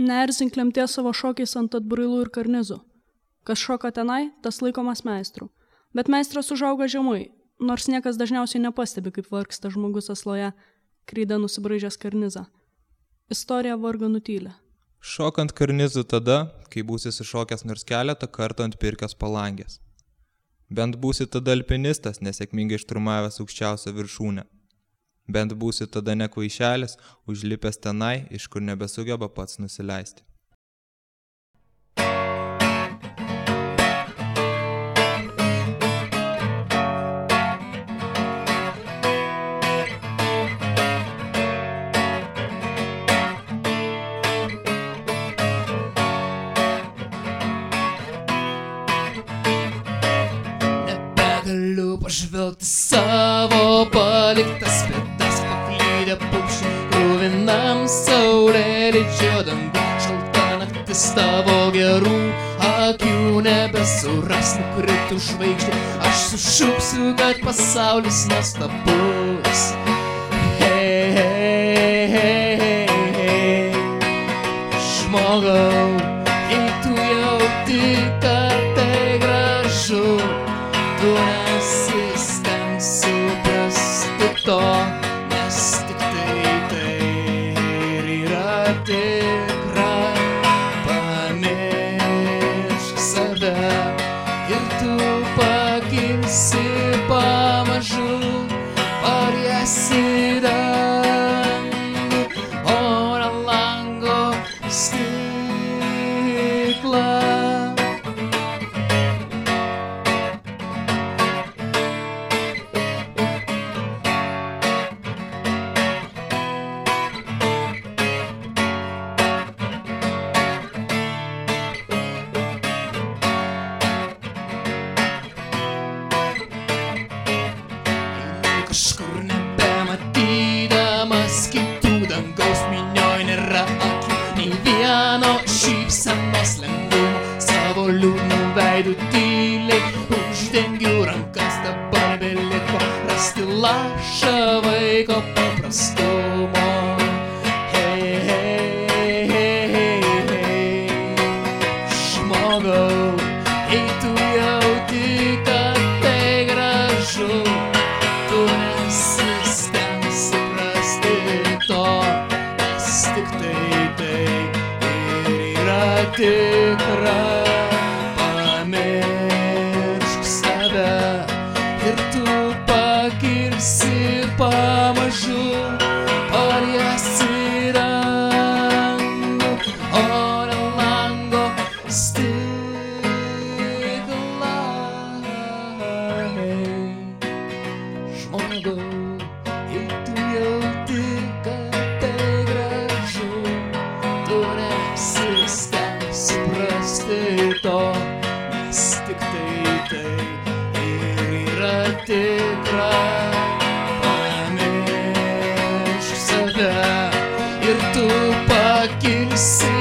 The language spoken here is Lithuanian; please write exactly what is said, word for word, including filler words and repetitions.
Neerzink lemties savo šokiais ant atbrailų ir karnizų. Kas šoka tenai, tas laikomas meistru. Bet meistras užauga žemai, nors niekas dažniausiai nepastebi, kaip vargsta žmogus asloje, kryda nusibraižęs karnizą. Istorija vargo nutylė. Šokant karnizu tada, kai būsi sušokęs nors keletą kartų ant pirkios palangės. Bent būsi tada alpinistas, nesėkmingai šturmavęs aukščiausią viršūnę. Bent būsi tada nekvaišelis, užlipęs tenai, iš kur nebesugeba pats nusileisti. Nebegaliu pažvelgti savo paliktas pėdas, paklydę paukščiai kruvinam saulėlydžio dangų. Šalta naktis tavo gerų akių nebesuras, nukritų žvaigždė. Aš sušuksiu, kad pasaulis nuostabus. Hei, hei, hei, hei, žmogau, jei tu jauti, kad tai gražu, tu nesistenk suprasti to, nes tik tai tai ir yra tikra. Pamiršk save ir tu pakilsi pamažu, paliesi dangų, oro lango stiklą. Kažkur nebematydamas kitų dangaus minioj nėra akių, nei vieno šypsenos lengvumo, savo liūdnų veidų tyliai uždengiu rankas. Dabar beliko rasti lašą vaiko paprastumo. Hei, hei, hei, hei, hei, žmogau, jei tu jauti, kad tai gražu, tu nesistenk suprasti to, nes tik tai tai ir yra tikra. Pamiršk save ir tu pakilsi pamažu, paliesi dangų, oro lango stiklą. Žmogau, jei tu jauti, kad tai gražu, tu nesistenk suprasti to, nes tik tai tai ir yra tikra. Pamiršk save ir tu pakilsi